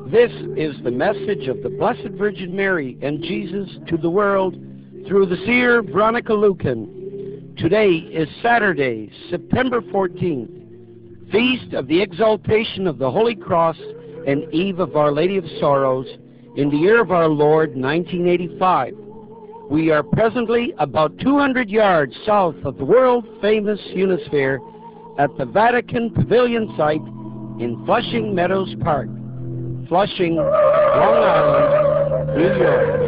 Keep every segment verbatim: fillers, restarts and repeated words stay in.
This is the message of the Blessed Virgin Mary and Jesus to the world through the seer Veronica Lucan. Today is Saturday, September fourteenth, Feast of the Exaltation of the Holy Cross and Eve of Our Lady of Sorrows, in the year of our Lord, nineteen eighty-five. We are presently about two hundred yards south of the world-famous Unisphere at the Vatican Pavilion site in Flushing Meadows Park, Flushing, Long Island, New York.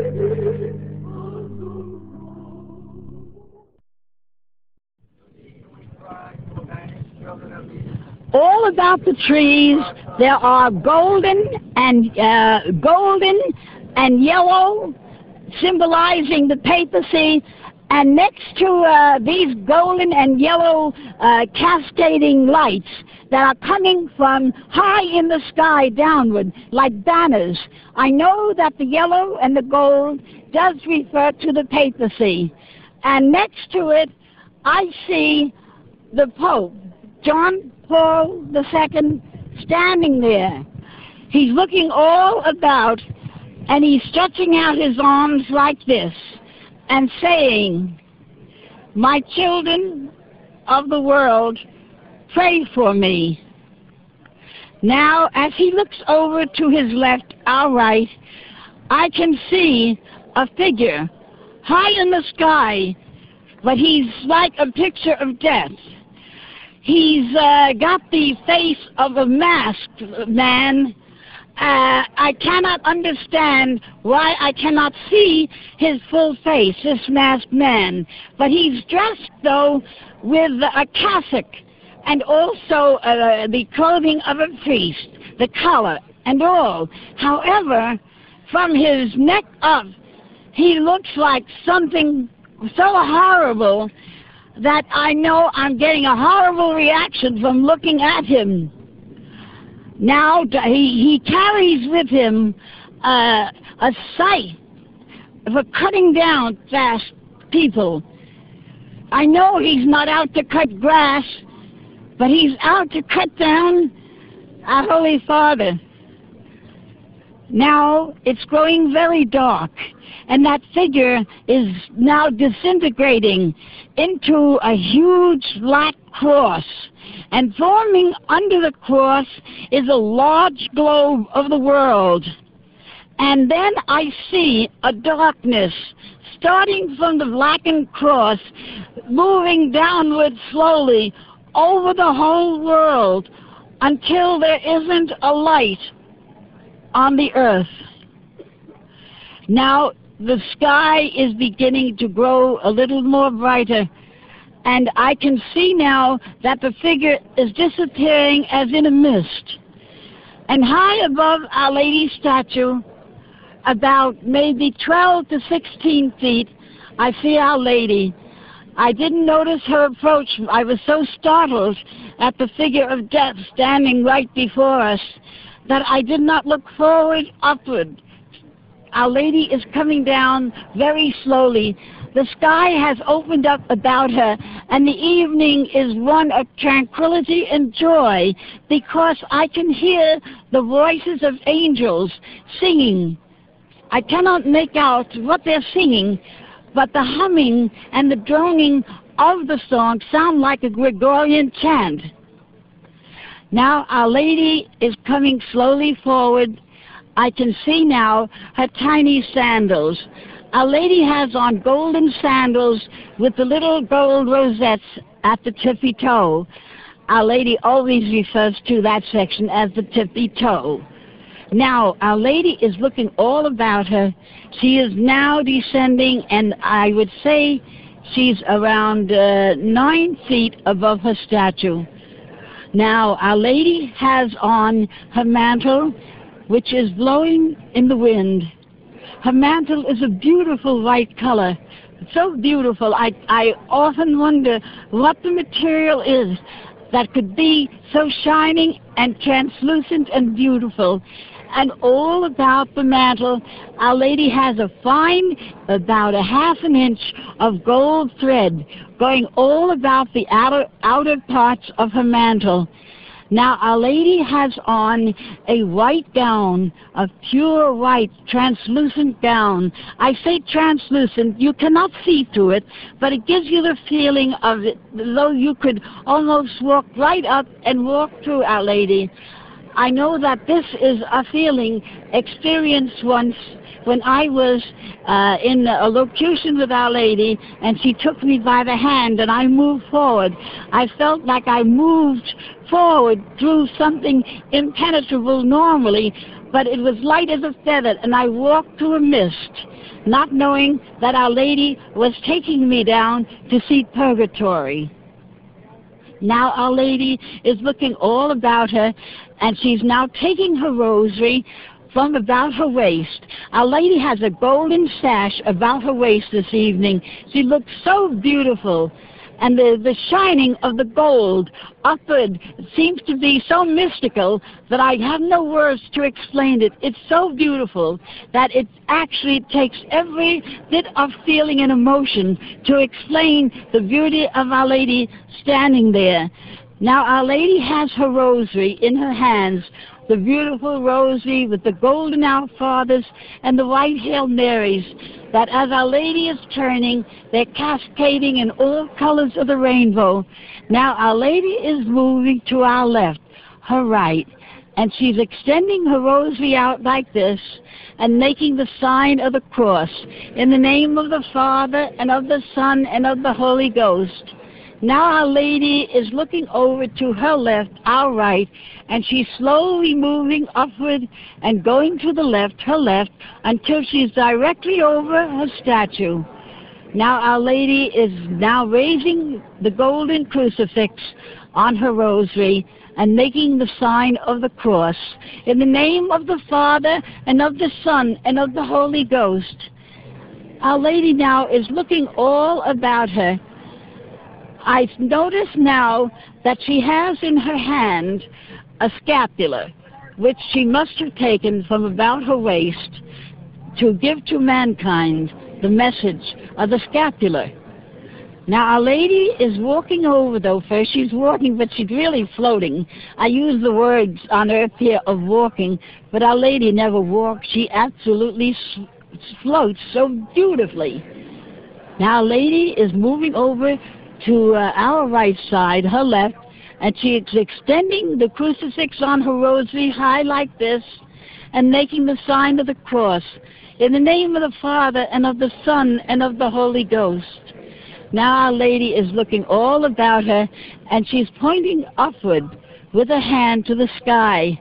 All about the trees, there are golden and uh, golden and yellow, symbolizing the papacy, and next to uh, these golden and yellow uh, cascading lights that are coming from high in the sky downward, like banners. I know that the yellow and the gold does refer to the papacy. And next to it, I see the Pope, John Paul the Second, standing there. He's looking all about, and he's stretching out his arms like this and saying, "My children of the world, pray for me." Now, as he looks over to his left, our right, I can see a figure high in the sky, but he's like a picture of death. He's uh, got the face of a masked man. Uh, I cannot understand why I cannot see his full face, this masked man. But he's dressed, though, with a cassock and also uh, the clothing of a priest, the collar and all. However, from his neck up, he looks like something so horrible that I know I'm getting a horrible reaction from looking at him. Now, he, he carries with him uh, a scythe for cutting down fast people. I know he's not out to cut grass, but he's out to cut down our Holy Father. Now, it's growing very dark, and that figure is now disintegrating into a huge black cross. And forming under the cross is a large globe of the world. And then I see a darkness starting from the blackened cross, moving downward slowly over the whole world until there isn't a light on the earth. Now, the sky is beginning to grow a little more brighter, and I can see now that the figure is disappearing as in a mist. And high above Our Lady's statue, about maybe twelve to sixteen feet, I see Our Lady. I didn't notice her approach. I was so startled at the figure of death standing right before us that I did not look forward upward. Our Lady is coming down very slowly. The sky has opened up about her, and the evening is one of tranquility and joy, because I can hear the voices of angels singing. I cannot make out what they're singing, but the humming and the droning of the song sound like a Gregorian chant. Now Our Lady is coming slowly forward. I can see now her tiny sandals. Our Lady has on golden sandals with the little gold rosettes at the tippy toe. Our Lady always refers to that section as the tippy toe. Now, Our Lady is looking all about her. She is now descending, and I would say she's around uh, nine feet above her statue. Now, Our Lady has on her mantle, which is blowing in the wind. Her mantle is a beautiful white color, so beautiful. I, I often wonder what the material is that could be so shining and translucent and beautiful. And all about the mantle, Our Lady has a fine, about a half an inch of gold thread going all about the outer, outer parts of her mantle. Now, Our Lady has on a white gown, a pure white, translucent gown. I say translucent, you cannot see through it, but it gives you the feeling of it, though you could almost walk right up and walk through Our Lady. I know that this is a feeling experienced once when I was uh, in a locution with Our Lady, and she took me by the hand and I moved forward. I felt like I moved forward through something impenetrable normally, but it was light as a feather, and I walked through a mist, not knowing that Our Lady was taking me down to see purgatory. Now Our Lady is looking all about her, and she's now taking her rosary from about her waist. Our Lady has a golden sash about her waist this evening. She looks so beautiful, and the, the shining of the gold upward seems to be so mystical that I have no words to explain it. It's so beautiful that it actually takes every bit of feeling and emotion to explain the beauty of Our Lady standing there. Now Our Lady has her rosary in her hands, the beautiful rosary with the golden Our Fathers and the white Hail Marys, that as Our Lady is turning, they're cascading in all colors of the rainbow. Now Our Lady is moving to our left, her right, and she's extending her rosary out like this and making the sign of the cross in the name of the Father and of the Son and of the Holy Ghost. Now Our Lady is looking over to her left, our right, and she's slowly moving upward and going to the left, her left, until she's directly over her statue. Now Our Lady is now raising the golden crucifix on her rosary and making the sign of the cross in the name of the Father and of the Son and of the Holy Ghost. Our Lady now is looking all about her. I notice now that she has in her hand a scapular, which she must have taken from about her waist to give to mankind the message of the scapular. Now Our Lady is walking over, though first she's walking, but she's really floating. I use the words on earth here of walking, but Our Lady never walks. She absolutely floats so beautifully. Now Our Lady is moving over to uh, our right side, her left, and she's extending the crucifix on her rosary high like this and making the sign of the cross in the name of the Father and of the Son and of the Holy Ghost. Now Our Lady is looking all about her, and she's pointing upward with her hand to the sky.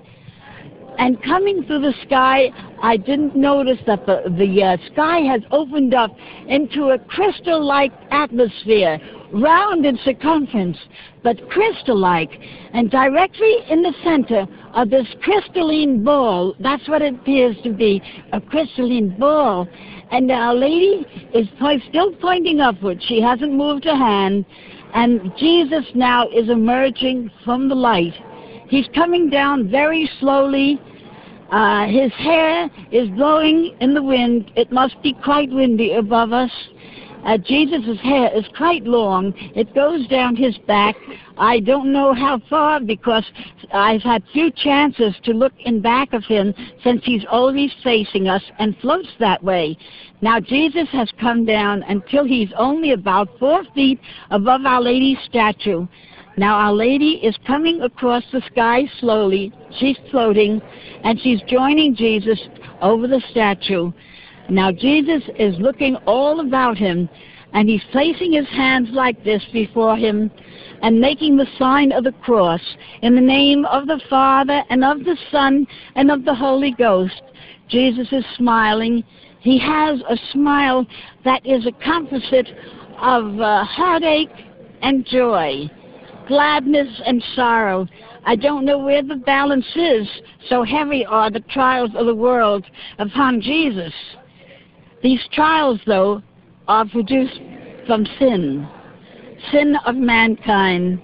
And coming through the sky, I didn't notice that the, the uh, sky has opened up into a crystal-like atmosphere, round in circumference, but crystal-like. And directly in the center of this crystalline ball, that's what it appears to be, a crystalline ball. And Our Lady is point, still pointing upward. She hasn't moved her hand. And Jesus now is emerging from the light. He's coming down very slowly. Uh, his hair is blowing in the wind. It must be quite windy above us. Uh, Jesus' hair is quite long. It goes down his back. I don't know how far, because I've had few chances to look in back of him since he's always facing us and floats that way. Now Jesus has come down until he's only about four feet above Our Lady's statue. Now Our Lady is coming across the sky slowly. She's floating, and she's joining Jesus over the statue. Now Jesus is looking all about him, and he's placing his hands like this before him and making the sign of the cross in the name of the Father and of the Son and of the Holy Ghost. Jesus is smiling. He has a smile that is a composite of uh, heartache and joy, gladness and sorrow. I don't know where the balance is, so heavy are the trials of the world upon Jesus. These trials, though, are produced from sin, sin of mankind.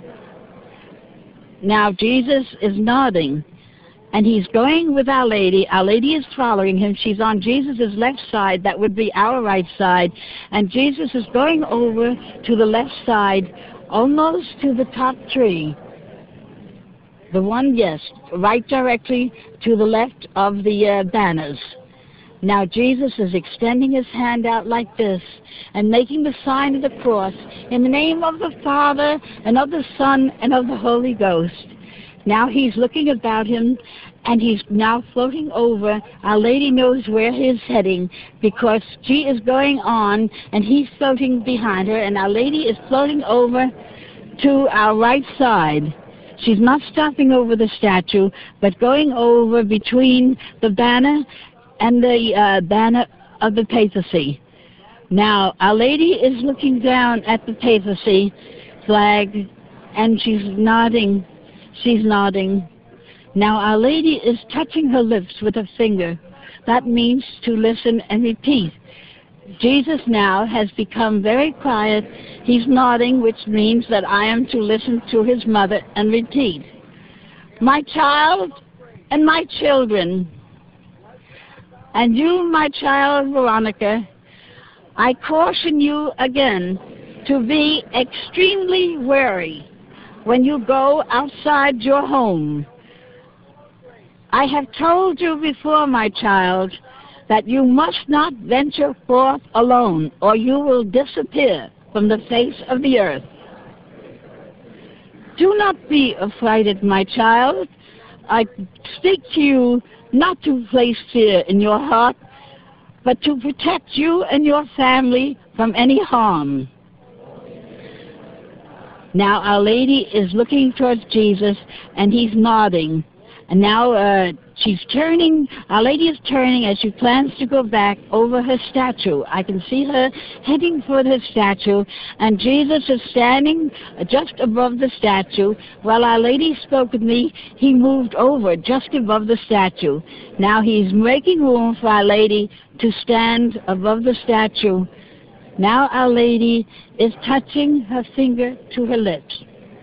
Now Jesus is nodding, and he's going with Our Lady. Our Lady is following him. She's on Jesus' left side. That would be our right side. And Jesus is going over to the left side, almost to the top tree. The one, yes, right directly to the left of the uh, banners. Now Jesus is extending his hand out like this and making the sign of the cross in the name of the Father and of the Son and of the Holy Ghost. Now he's looking about him, and he's now floating over. Our Lady knows where he's heading because she is going on and he's floating behind her, and Our Lady is floating over to our right side. She's not stopping over the statue, but going over between the banner and the uh, banner of the papacy. Now, Our Lady is looking down at the papacy flag, and she's nodding. She's nodding. Now, Our Lady is touching her lips with her finger. That means to listen and repeat. Jesus now has become very quiet. He's nodding, which means that I am to listen to his mother and repeat. My child and my children, and you, my child Veronica, I caution you again to be extremely wary when you go outside your home. I have told you before, my child, that you must not venture forth alone, or you will disappear from the face of the earth. Do not be affrighted, my child. I speak to you not to place fear in your heart, but to protect you and your family from any harm. Now Our Lady is looking towards Jesus, and he's nodding. And now uh, she's turning, Our Lady is turning as she plans to go back over her statue. I can see her heading for the statue, and Jesus is standing just above the statue. While Our Lady spoke with me, he moved over just above the statue. Now he's making room for Our Lady to stand above the statue. Now Our Lady is touching her finger to her lips.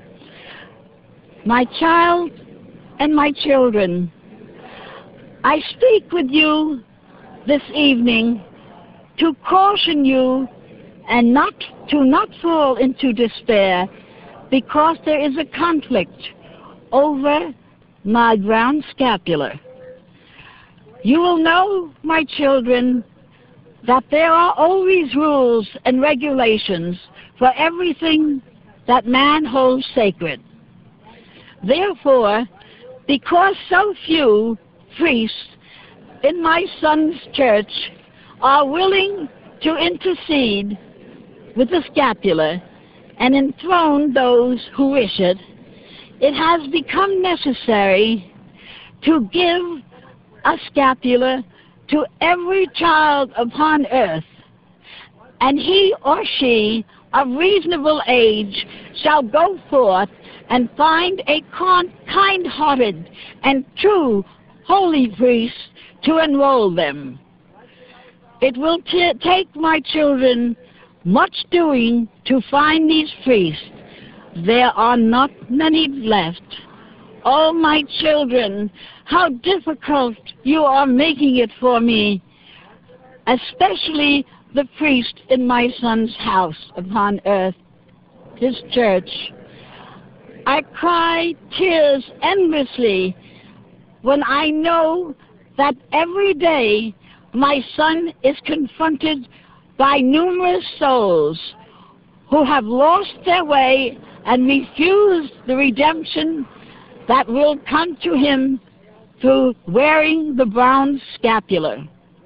My child and my children, I speak with you this evening to caution you and not to not fall into despair, because there is a conflict over my brown scapular. You will know, my children, that there are always rules and regulations for everything that man holds sacred. Therefore, because so few priests in my son's church are willing to intercede with the scapular and enthrone those who wish it, it has become necessary to give a scapular to every child upon earth, and he or she of reasonable age shall go forth and find a kind-hearted and true holy priest to enroll them. It will t take, my children, much doing to find these priests. There are not many left. Oh, my children, how difficult you are making it for me, especially the priest in my son's house upon earth, his church. I cry tears endlessly when I know that every day my son is confronted by numerous souls who have lost their way and refused the redemption that will come to him through wearing the brown scapular.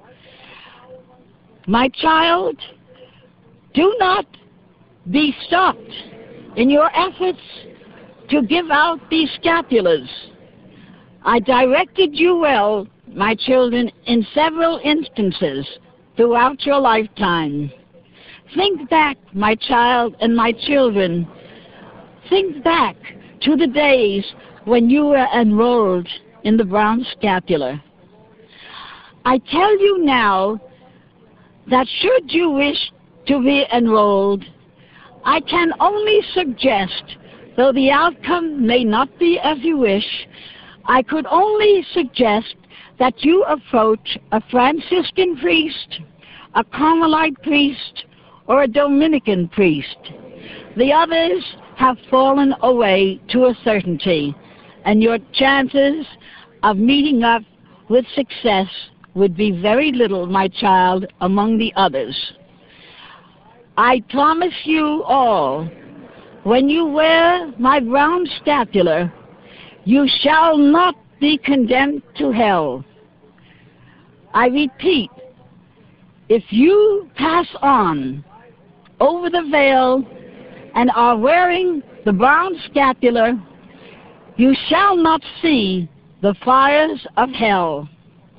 My child, do not be stopped in your efforts to give out these scapulars. I directed you well, my children, in several instances throughout your lifetime. Think back, my child and my children. Think back to the days when you were enrolled in the brown scapular. I tell you now that should you wish to be enrolled, I can only suggest, though the outcome may not be as you wish, I could only suggest that you approach a Franciscan priest, a Carmelite priest, or a Dominican priest. The others have fallen away to a certainty. and your chances of meeting up with success would be very little, my child, among the others. I promise you all, when you wear my brown scapular, you shall not be condemned to hell. I repeat, if you pass on over the veil and are wearing the brown scapular, you shall not see the fires of hell.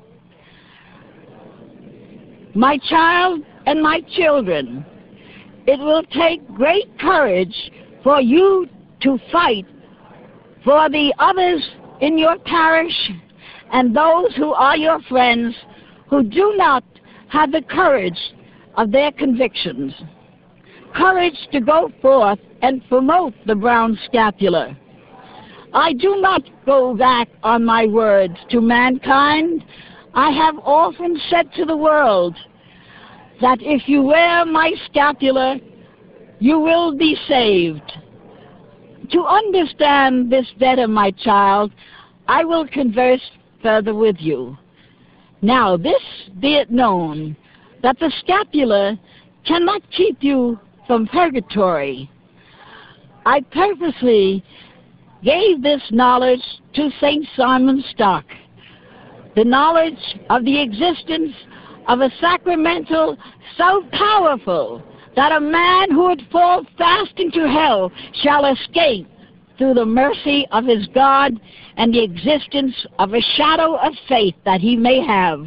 My child and my children, it will take great courage for you to fight for the others in your parish and those who are your friends who do not have the courage of their convictions. Courage to go forth and promote the brown scapular. I do not go back on my words to mankind. I have often said to the world that if you wear my scapular, you will be saved. To understand this better, my child, I will converse further with you. Now, this be it known, that the scapular cannot keep you from purgatory. I purposely gave this knowledge to Saint Simon Stock, the knowledge of the existence of a sacramental so powerful that a man who would fall fast into hell shall escape through the mercy of his God and the existence of a shadow of faith that he may have.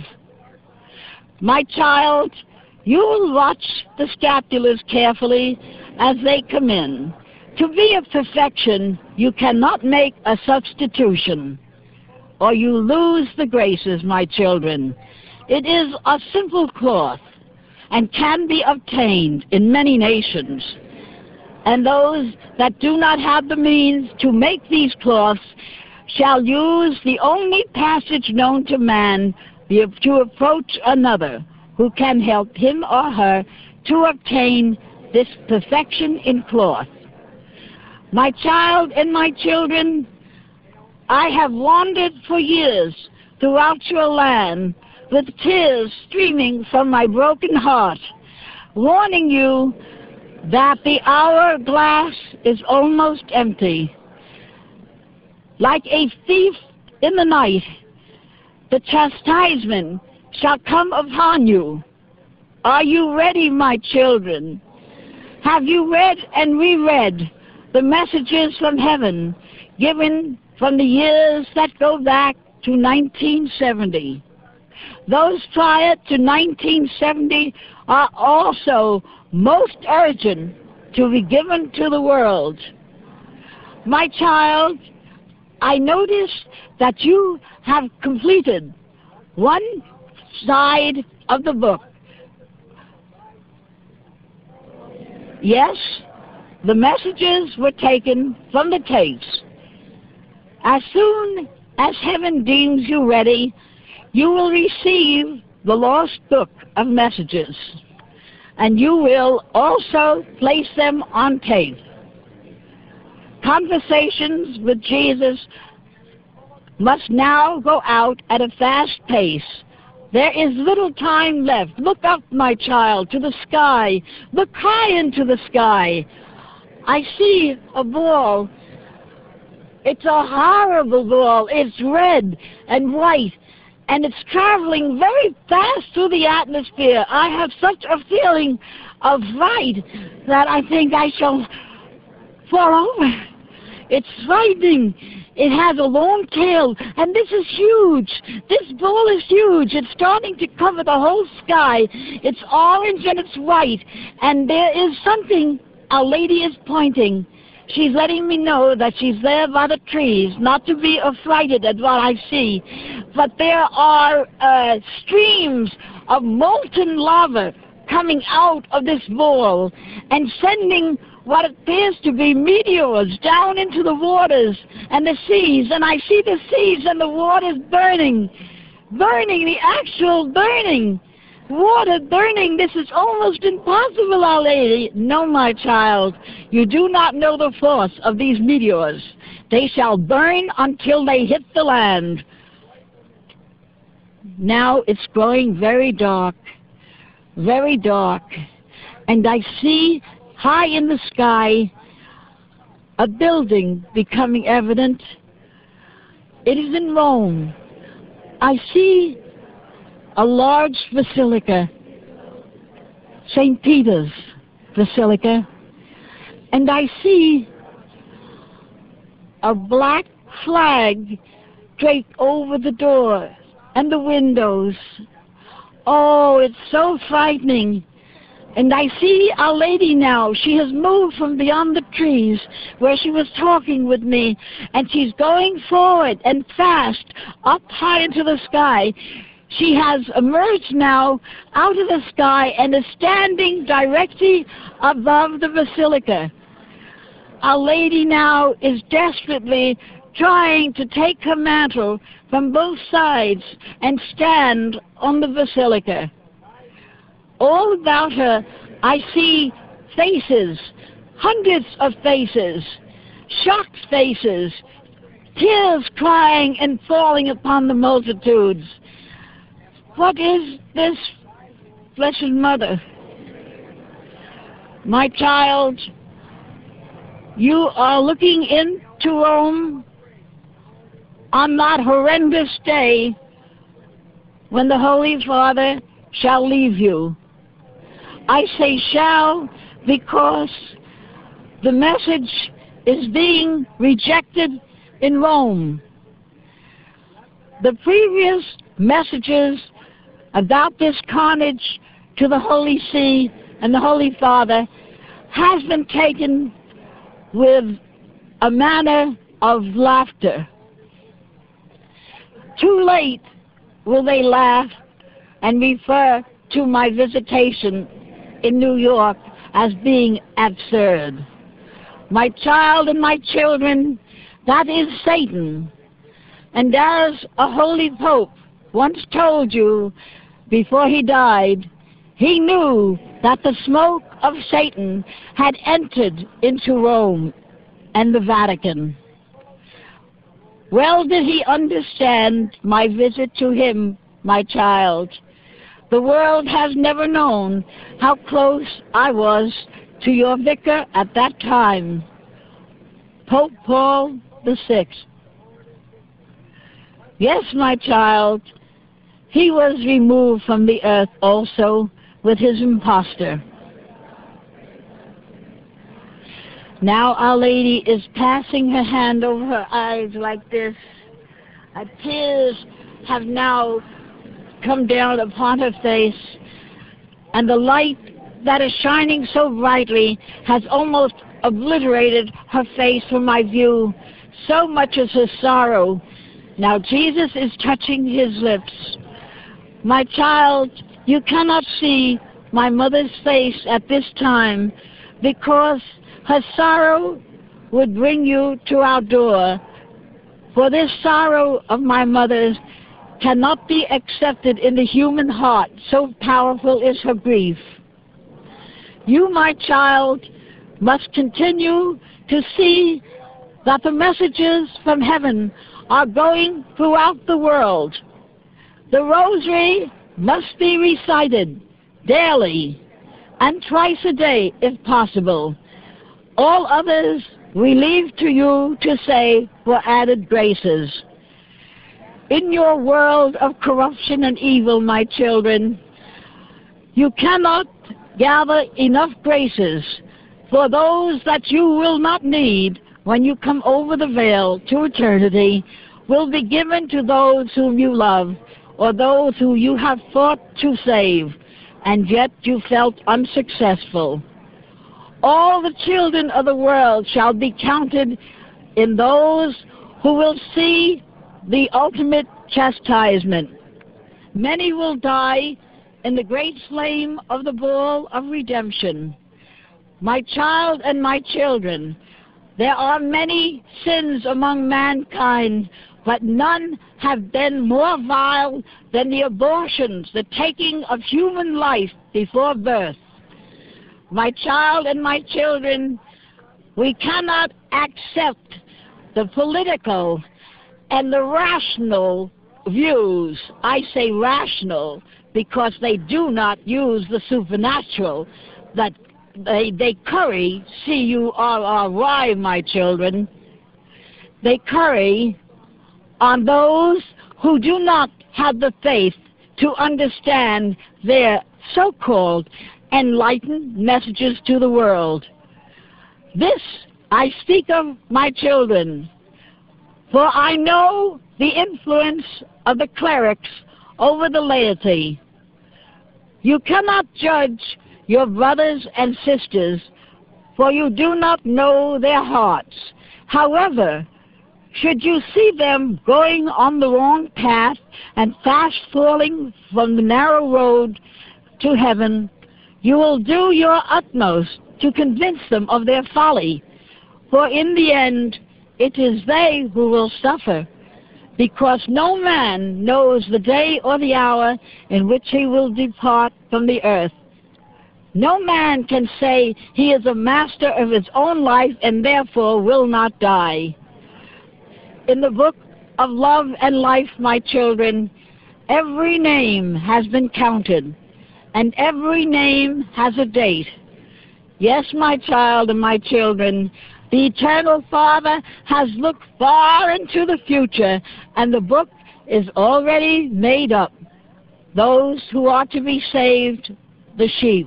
My child, you will watch the scapulars carefully as they come in. To be of perfection, you cannot make a substitution, or you lose the graces, my children. It is a simple cloth and can be obtained in many nations. And those that do not have the means to make these cloths shall use the only passage known to man to approach another who can help him or her to obtain this perfection in cloth. My child and my children, I have wandered for years throughout your land with tears streaming from my broken heart, warning you that the hourglass is almost empty. Like a thief in the night, the chastisement shall come upon you. Are you ready, my children? Have you read and reread the messages from heaven given from the years that go back to nineteen seventy? Those prior to nineteen seventy are also most urgent to be given to the world. My child, I notice that you have completed one side of the book. Yes, the messages were taken from the tapes. As soon as heaven deems you ready, you will receive the lost book of messages, and you will also place them on tape. Conversations with Jesus must now go out at a fast pace. There is little time left. Look up, my child, to the sky. Look high into the sky. I see a ball. It's a horrible ball. It's red and white, and it's traveling very fast through the atmosphere. I have such a feeling of fright that I think I shall fall over. It's frightening. It has a long tail, and this is huge. This ball is huge. It's starting to cover the whole sky. It's orange and it's white, and there is something Our Lady is pointing. She's letting me know that she's there by the trees, not to be affrighted at what I see. But there are uh, streams of molten lava coming out of this ball and sending what appears to be meteors down into the waters and the seas. And I see the seas and the waters burning, burning, the actual burning. Water burning. This is almost impossible, Our Lady. No, my child, you do not know the force of these meteors. They shall burn until they hit the land. Now it's growing very dark, very dark, and I see high in the sky a building becoming evident. It is in Rome. I see a large basilica, Saint Peter's Basilica, and I see a black flag draped over the door and the windows. Oh, it's so frightening. And I see Our Lady now. She has moved from beyond the trees where she was talking with me, and she's going forward and fast, up high into the sky. She has emerged now out of the sky and is standing directly above the basilica. Our Lady now is desperately trying to take her mantle from both sides and stand on the basilica. All about her, I see faces, hundreds of faces, shocked faces, tears crying and falling upon the multitudes. What is this, Blessed Mother? My child, you are looking into Rome on that horrendous day when the Holy Father shall leave you. I say shall because the message is being rejected in Rome. The previous messages about this carnage to the Holy See and the Holy Father has been taken with a manner of laughter. Too late will they laugh and refer to my visitation in New York as being absurd. My child and my children, that is Satan. And as a holy pope once told you before he died, he knew that the smoke of Satan had entered into Rome and the Vatican. Well did he understand my visit to him, my child. The world has never known how close I was to your vicar at that time, Pope Paul the Sixth. Yes, my child, he was removed from the earth also with his impostor. Now Our Lady is passing her hand over her eyes like this. Her tears have now come down upon her face, and the light that is shining so brightly has almost obliterated her face from my view, so much is her sorrow. Now Jesus is touching his lips. My child, you cannot see my mother's face at this time because her sorrow would bring you to our door. For this sorrow of my mother's cannot be accepted in the human heart, so powerful is her grief. You, my child, must continue to see that the messages from heaven are going throughout the world. The rosary must be recited daily and twice a day if possible. All others we leave to you to say for added graces. In your world of corruption and evil, my children, you cannot gather enough graces, for those that you will not need when you come over the veil to eternity will be given to those whom you love or those who you have fought to save, and yet you felt unsuccessful. All the children of the world shall be counted in those who will see the ultimate chastisement. Many will die in the great flame of the ball of redemption. My child and my children, there are many sins among mankind, but none have been more vile than the abortions, the taking of human life before birth. My child and my children, we cannot accept the political, and the rational views. I say rational because they do not use the supernatural, that they, they curry, C U R R Y, my children, they curry on those who do not have the faith to understand their so-called enlightened messages to the world. This I speak of, my children, for I know the influence of the clerics over the laity. You cannot judge your brothers and sisters, for you do not know their hearts. However, should you see them going on the wrong path and fast falling from the narrow road to heaven, you will do your utmost to convince them of their folly, for in the end it is they who will suffer, because no man knows the day or the hour in which he will depart from the earth. No man can say he is a master of his own life and therefore will not die. In the book of love and life, my children, every name has been counted, and every name has a date. Yes, my child and my children, the Eternal Father has looked far into the future, and the book is already made up. Those who are to be saved, the sheep.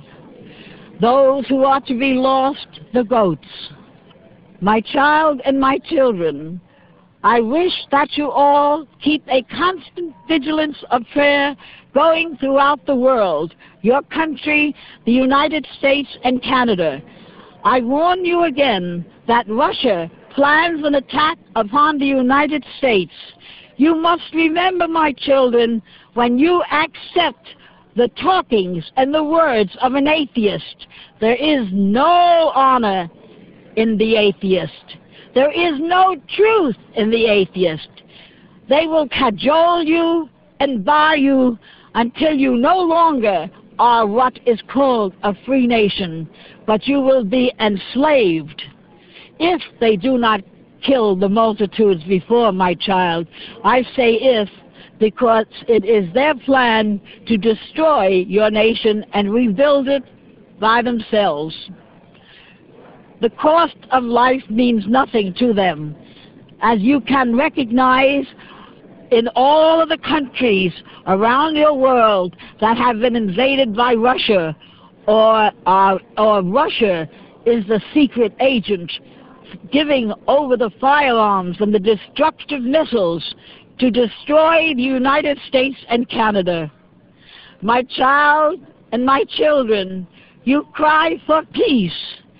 Those who are to be lost, the goats. My child and my children, I wish that you all keep a constant vigilance of prayer going throughout the world, your country, the United States, and Canada. I warn you again that Russia plans an attack upon the United States. You must remember, my children, when you accept the talkings and the words of an atheist, there is no honor in the atheist. There is no truth in the atheist. They will cajole you and buy you until you no longer are what is called a free nation, but you will be enslaved if they do not kill the multitudes before, my child. I say if, because it is their plan to destroy your nation and rebuild it by themselves. The cost of life means nothing to them. As you can recognize, in all of the countries around your world that have been invaded by Russia, or, uh, or Russia is the secret agent giving over the firearms and the destructive missiles to destroy the United States and Canada. My child and my children, you cry for peace.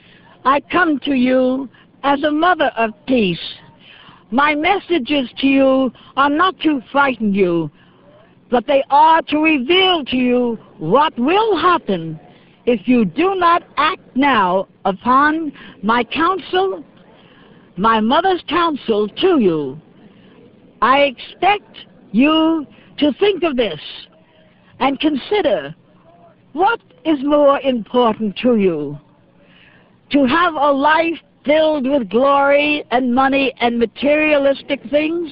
I come to you as a mother of peace. My messages to you are not to frighten you, but they are to reveal to you what will happen if you do not act now upon my counsel, my mother's counsel to you. I expect you to think of this and consider what is more important to you. To have a life filled with glory and money and materialistic things?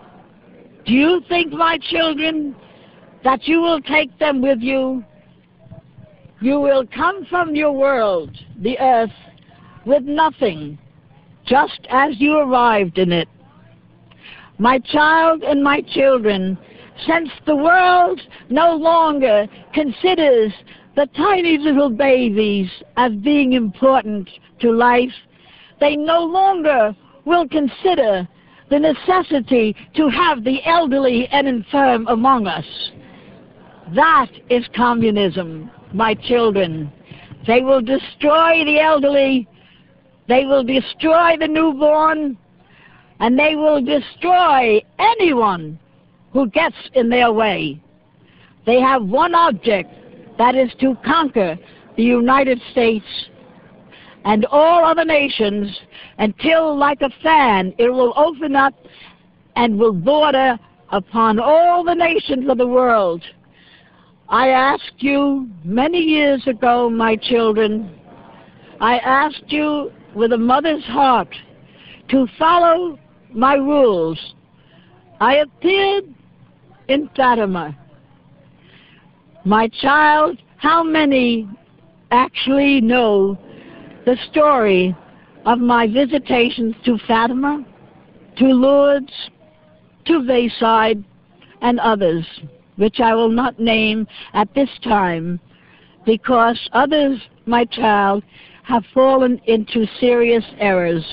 Do you think, my children, that you will take them with you? You will come from your world, the earth, with nothing, just as you arrived in it. My child and my children, since the world no longer considers the tiny little babies as being important to life, they no longer will consider the necessity to have the elderly and infirm among us. That is communism, my children. They will destroy the elderly, they will destroy the newborn, and they will destroy anyone who gets in their way. They have one object, that is to conquer the United States and all other nations until, like a fan, it will open up and will border upon all the nations of the world. I asked you many years ago, my children, I asked you with a mother's heart to follow my rules. I appeared in Fatima. My child, how many actually know the story of my visitations to Fatima, to Lourdes, to Wayside, and others, which I will not name at this time, because others, my child, have fallen into serious errors.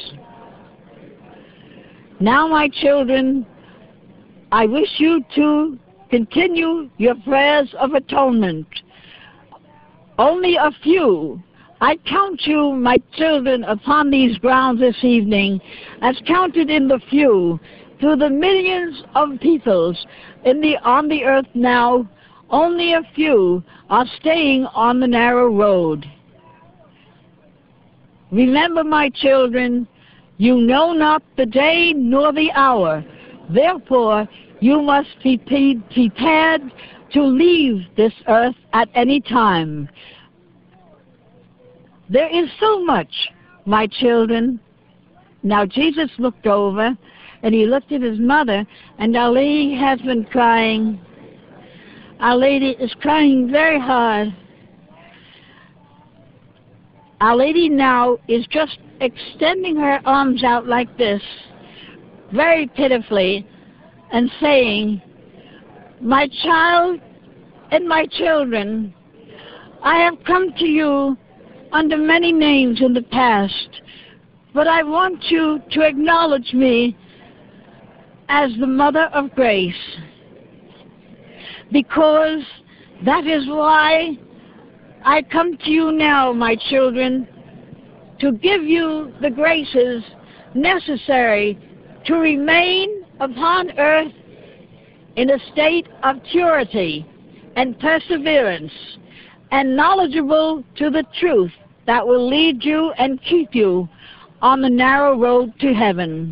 Now, my children, I wish you to continue your prayers of atonement. Only a few. I count you, my children, upon these grounds this evening, as counted in the few, through the millions of peoples in the, on the earth now. Only a few are staying on the narrow road. Remember, my children, you know not the day nor the hour. Therefore, you must be prepared to leave this earth at any time. There is so much, my children. Now, Jesus looked over, and he looked at his mother, and Our Lady has been crying. Our Lady is crying very hard. Our Lady now is just extending her arms out like this, very pitifully, and saying, my child and my children, I have come to you under many names in the past, but I want you to acknowledge me as the Mother of Grace, because that is why I come to you now, my children, to give you the graces necessary to remain upon earth in a state of purity and perseverance, and knowledgeable to the truth that will lead you and keep you on the narrow road to heaven.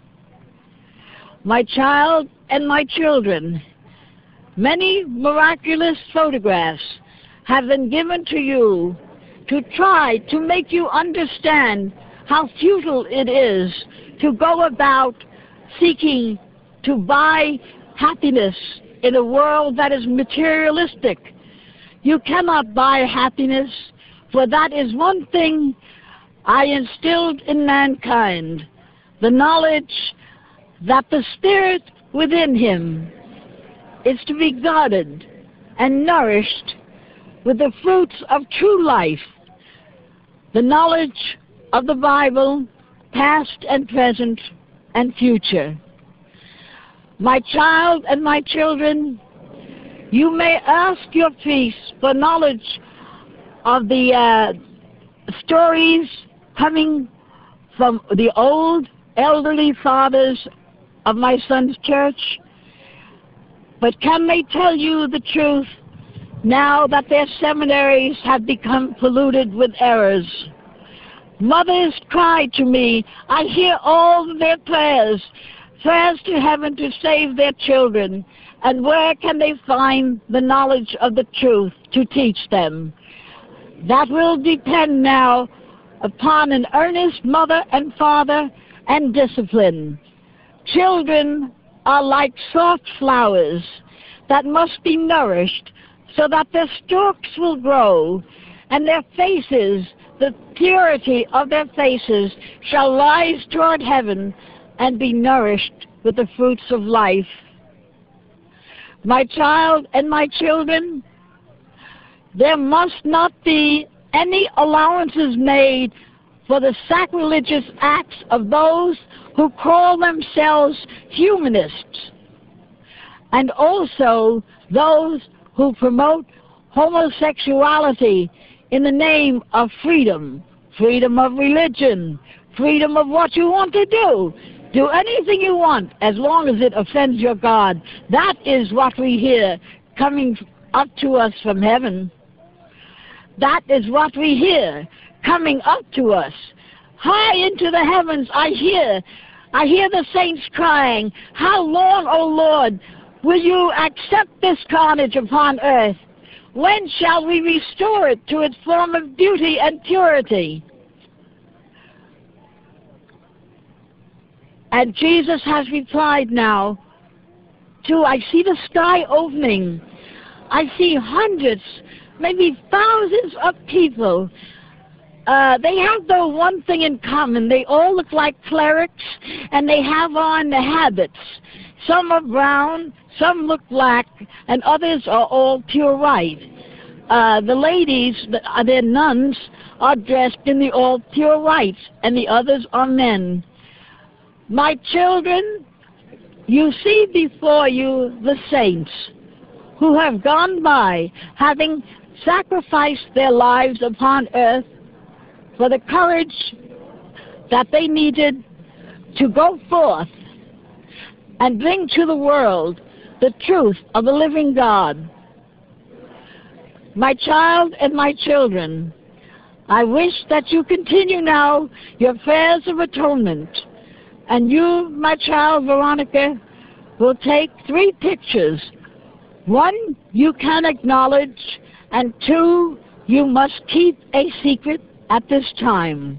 My child and my children, many miraculous photographs have been given to you to try to make you understand how futile it is to go about seeking to buy happiness in a world that is materialistic. You cannot buy happiness, for that is one thing I instilled in mankind, the knowledge that the spirit within him is to be guarded and nourished with the fruits of true life, the knowledge of the Bible, past and present and future. My child and my children, you may ask your priest for knowledge of the uh, stories coming from the old elderly fathers of my son's church, but can they tell you the truth now that their seminaries have become polluted with errors? Mothers cry to me. I hear all their prayers, prayers to heaven to save their children. And where can they find the knowledge of the truth to teach them? That will depend now upon an earnest mother and father and discipline. Children are like soft flowers that must be nourished so that their stalks will grow, and their faces, the purity of their faces, shall rise toward heaven and be nourished with the fruits of life. My child and my children, there must not be any allowances made for the sacrilegious acts of those who call themselves humanists, and also those who promote homosexuality in the name of freedom, freedom of religion, freedom of what you want to do. Do anything you want as long as it offends your God. That is what we hear coming up to us from heaven. That is what we hear coming up to us. High into the heavens I hear, I hear the saints crying, how long, O Lord, will you accept this carnage upon earth? When shall we restore it to its form of beauty and purity? And Jesus has replied now to, I see the sky opening. I see hundreds, maybe thousands of people. Uh, they have the one thing in common. They all look like clerics, and they have on the habits. Some are brown, some look black, and others are all pure white. Uh, the ladies, their nuns, are dressed in the all pure white, and the others are men. My children, you see before you the saints who have gone by, having sacrificed their lives upon earth for the courage that they needed to go forth and bring to the world the truth of the living God. My child and my children, I wish that you continue now your prayers of atonement. And you, my child Veronica, will take three pictures. One, you can acknowledge, and two, you must keep a secret at this time.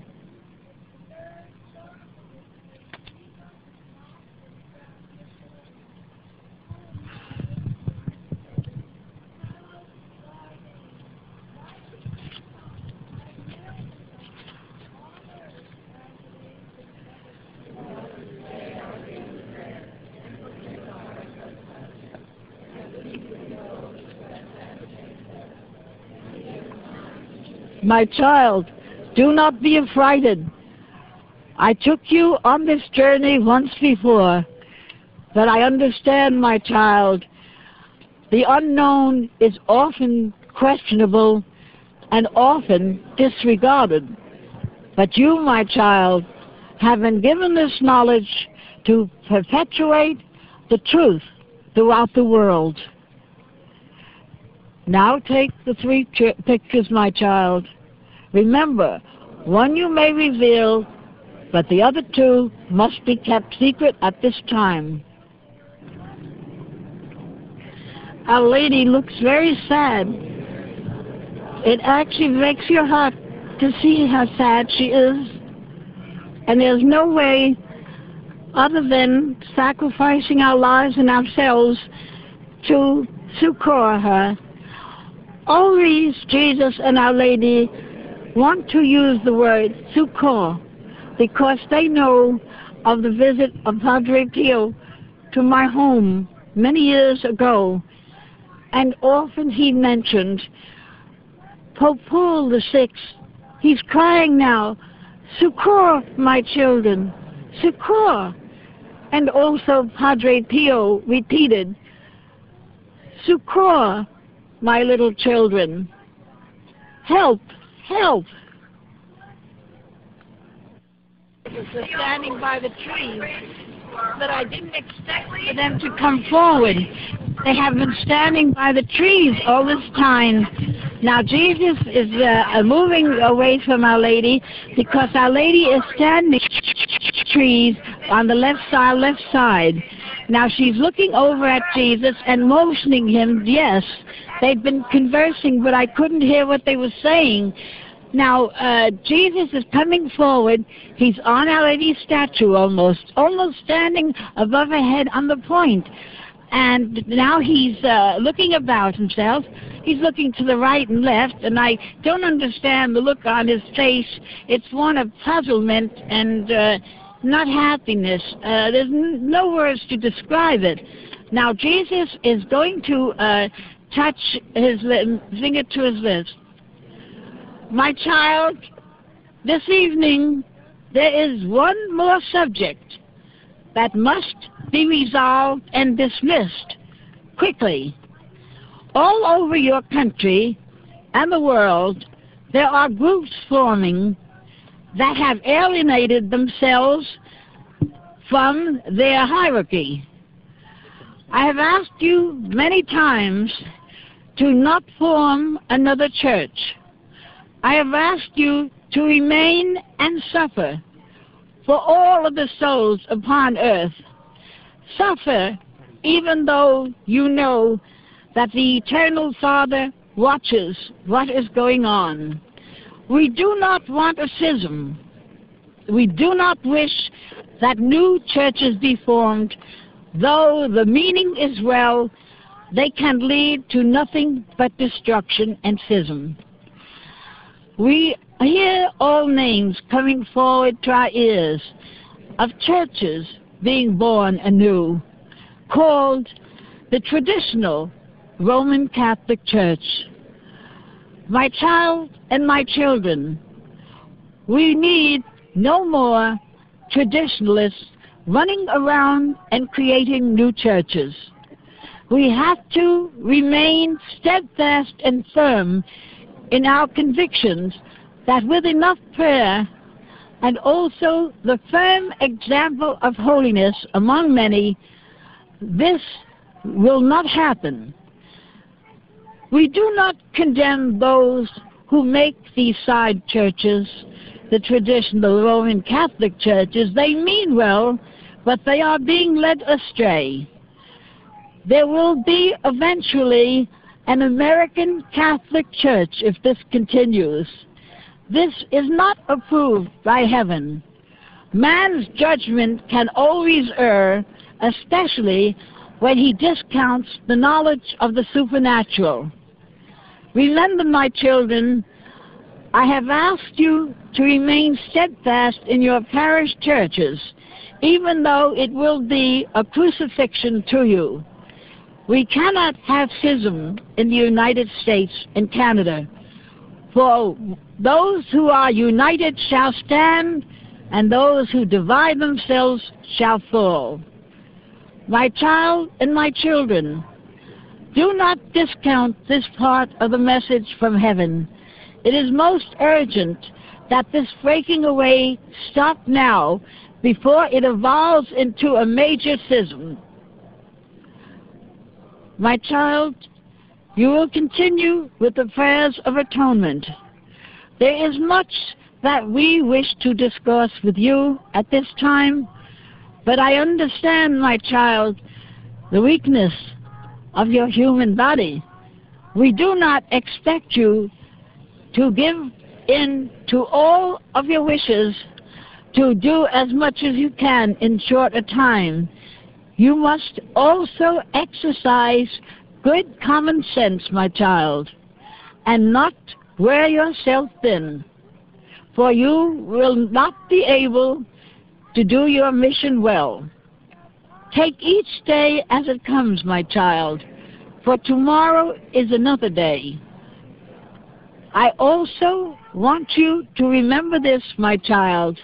My child, do not be affrighted. I took you on this journey once before, but I understand, my child, the unknown is often questionable and often disregarded. But you, my child, have been given this knowledge to perpetuate the truth throughout the world. Now take the three pictures, my child. Remember, one you may reveal, but the other two must be kept secret at this time. Our Lady looks very sad. It actually breaks your heart to see how sad she is. And there's no way other than sacrificing our lives and ourselves to succor her. Always Jesus and Our Lady want to use the word succor because they know of the visit of Padre Pio to my home many years ago, and often he mentioned Pope Paul the Sixth. He's crying now, succor, my children, succor. And also Padre Pio repeated, succor, my little children. Help, help. Standing by the trees, but I didn't expect for them to come forward. They have been standing by the trees all this time. Now Jesus is uh, moving away from Our Lady because Our Lady is standing trees on the left side, left side. Now she's looking over at Jesus and motioning him, yes. They've been conversing, but I couldn't hear what they were saying. Now, uh, Jesus is coming forward. He's on Our Lady's statue almost, almost standing above her head on the point. And now he's uh, looking about himself. He's looking to the right and left, and I don't understand the look on his face. It's one of puzzlement and uh, not happiness. Uh, there's n no words to describe it. Now, Jesus is going to uh, touch his finger to his lips. My child, this evening there is one more subject that must be resolved and dismissed quickly. All over your country and the world, there are groups forming that have alienated themselves from their hierarchy. I have asked you many times to not form another church. I have asked you to remain and suffer for all of the souls upon earth. Suffer even though you know that the Eternal Father watches what is going on. We do not want a schism. we do not wish that new churches be formed, though the meaning is well, they can lead to nothing but destruction and schism. We hear all names coming forward to our ears of churches being born anew, called the traditional Roman Catholic Church. My child and my children, we need no more traditionalists running around and creating new churches. We have to remain steadfast and firm in our convictions that with enough prayer and also the firm example of holiness among many, this will not happen. We do not condemn those who make these side churches, the traditional Roman Catholic churches. They mean well, but they are being led astray. There will be eventually an American Catholic Church if this continues. This is not approved by heaven. Man's judgment can always err, especially when he discounts the knowledge of the supernatural. Remember, my children, I have asked you to remain steadfast in your parish churches, even though it will be a crucifixion to you. We cannot have schism in the United States and Canada, for those who are united shall stand, and those who divide themselves shall fall. My child and my children, do not discount this part of the message from heaven. It is most urgent that this breaking away stop now before it evolves into a major schism. My child, you will continue with the prayers of atonement. There is much that we wish to discuss with you at this time, but I understand, my child, the weakness of your human body. We do not expect you to give in to all of your wishes, to do as much as you can in short a time. You must also exercise good common sense, my child, and not wear yourself thin, for you will not be able to do your mission well. Take each day as it comes, my child, for tomorrow is another day. I also want you to remember this, my child,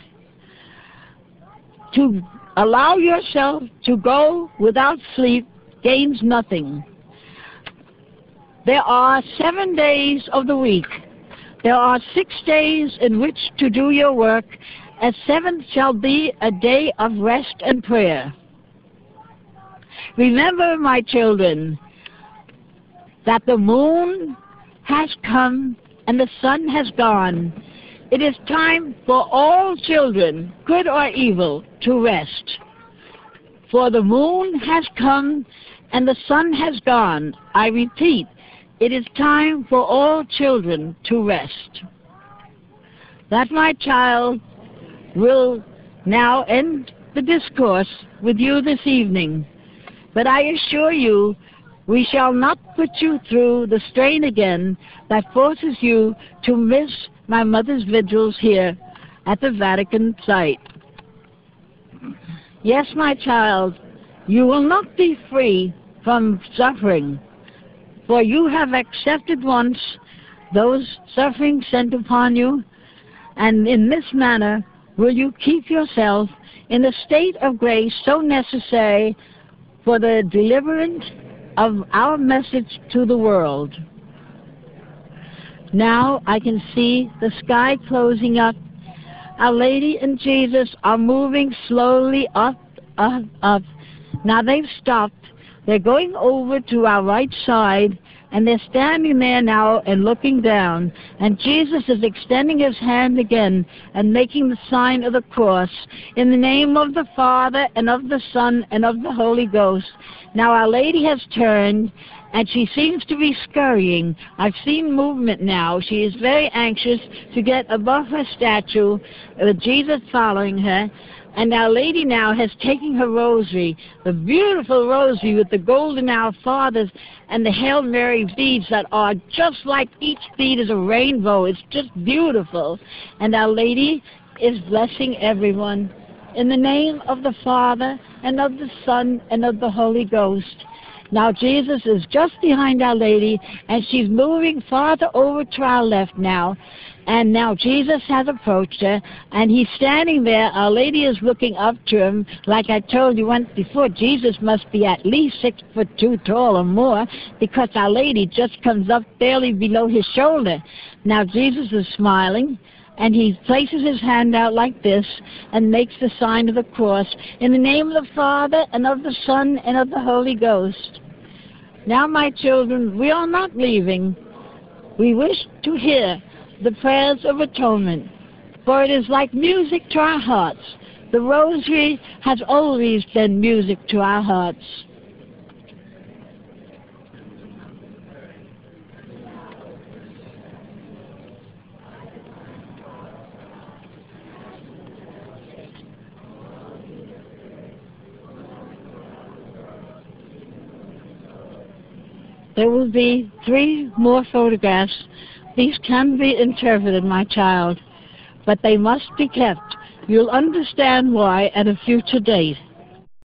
to allow yourself to go without sleep gains nothing. There are seven days of the week. There are six days in which to do your work. A seventh shall be a day of rest and prayer. Remember, my children, that the moon has come and the sun has gone. It is time for all children, good or evil, to rest. For the moon has come and the sun has gone. I repeat, it is time for all children to rest. That, my child, will now end the discourse with you this evening. But I assure you, we shall not put you through the strain again that forces you to miss my mother's vigils here at the Vatican site. Yes, my child, you will not be free from suffering, for you have accepted once those sufferings sent upon you, and in this manner will you keep yourself in the state of grace so necessary for the deliverance of our message to the world. Now I can see the sky closing up. Our Lady and Jesus are moving slowly up, up, up. Now they've stopped. They're going over to our right side. And they're standing there now and looking down. And Jesus is extending his hand again and making the sign of the cross in the name of the Father and of the Son and of the Holy Ghost. Now Our Lady has turned, and she seems to be scurrying. I've seen movement now. She is very anxious to get above her statue, with Jesus following her. And Our Lady now has taken her rosary, the beautiful rosary with the golden Our Fathers and the Hail Mary beads that are just like each bead is a rainbow. It's just beautiful. And Our Lady is blessing everyone in the name of the Father and of the Son and of the Holy Ghost. Now Jesus is just behind Our Lady, and she's moving farther over to our left now. And now Jesus has approached her, and he's standing there. Our Lady is looking up to him. Like I told you once before, Jesus must be at least six foot two tall or more, because Our Lady just comes up barely below his shoulder. Now Jesus is smiling, and he places his hand out like this and makes the sign of the cross in the name of the Father and of the Son and of the Holy Ghost. Now, my children, we are not leaving. We wish to hear the prayers of atonement, for it is like music to our hearts. The rosary has always been music to our hearts. There will be three more photographs. These can be interpreted, my child, but they must be kept. You'll understand why at a future date.